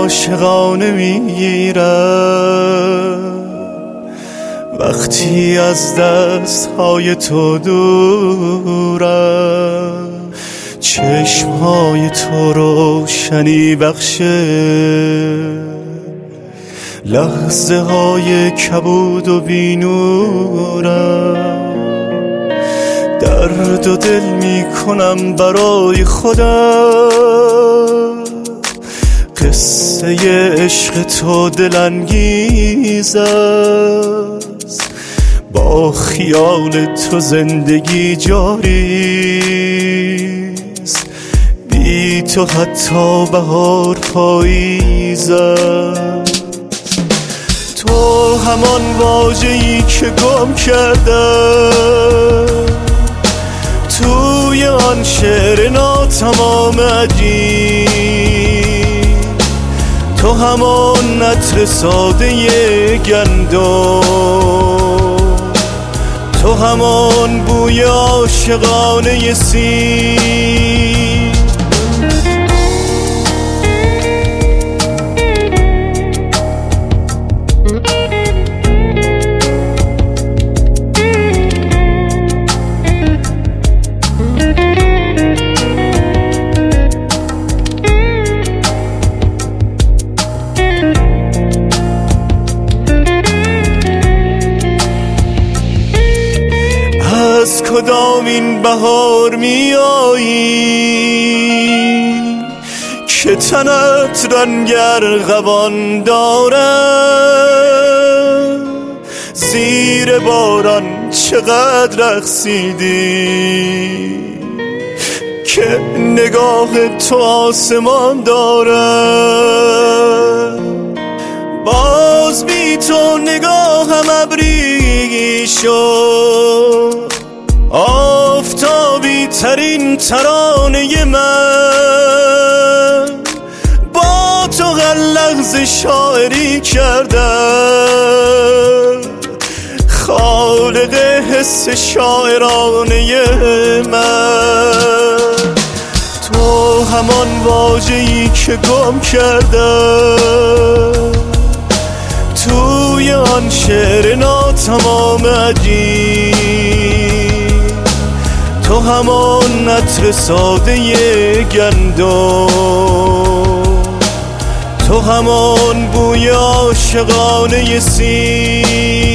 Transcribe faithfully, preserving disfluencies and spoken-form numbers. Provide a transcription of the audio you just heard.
عاشقانه میگیرم وقتی از دستهای تو دورم. چشمهای تو روشنی بخشه لحظه های کبود و بینورم. درد و دل میکنم برای خودم، قصه عشق تو دلانگیز است. با خیال تو زندگی جاریست، بی تو حتی بهار پاییز است. تو همان واژه‌ای که گم کردم توی آن شعر ناتمام عجیب. تو همان عطر ساده گندم، تو همان بوی عاشقانه سیب. از کدام این بهار می آیی که تنت رنگ ارغوان دارد؟ زیر باران چقدر رقصیدی که نگاه تو آسمان دارد. باز بی تو نگاهم ابری شد، آفتابی ترین ترانه من. با تو هر لحظه شاعری کردم، خالق حس شاعرانه من. تو همان واژه‌ای که گم کردم توی آن شعر ناتمام عجیب. تو همان عطر ساده گندم، تو همان بوی عاشقانه سیب.